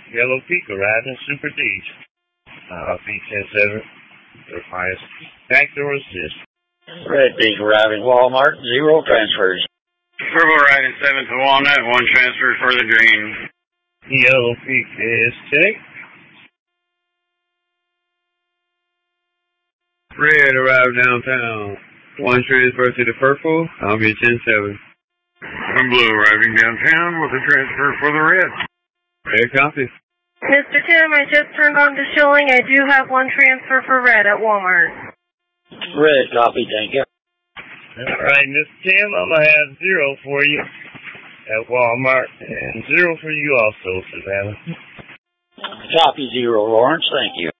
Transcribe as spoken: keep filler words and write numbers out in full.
Yellow Peak arriving Super D's. Uh, B ten seven. Their highest backdoor assist. Red Peak arriving Walmart, zero transfers. Purple arriving seven to Walnut, one transfer for the green. Yellow Peak is checked. Red arrived downtown. One transfer to the purple. I'll be ten seven. And blue arriving downtown with a transfer for the red. Red copy. Mister Tim, I just turned on the showing. I do have one transfer for red at Walmart. Red copy, thank you. All right, Mister Tim, I'm going to have zero for you at Walmart and zero for you also, Savannah. Copy zero, Lawrence, thank you.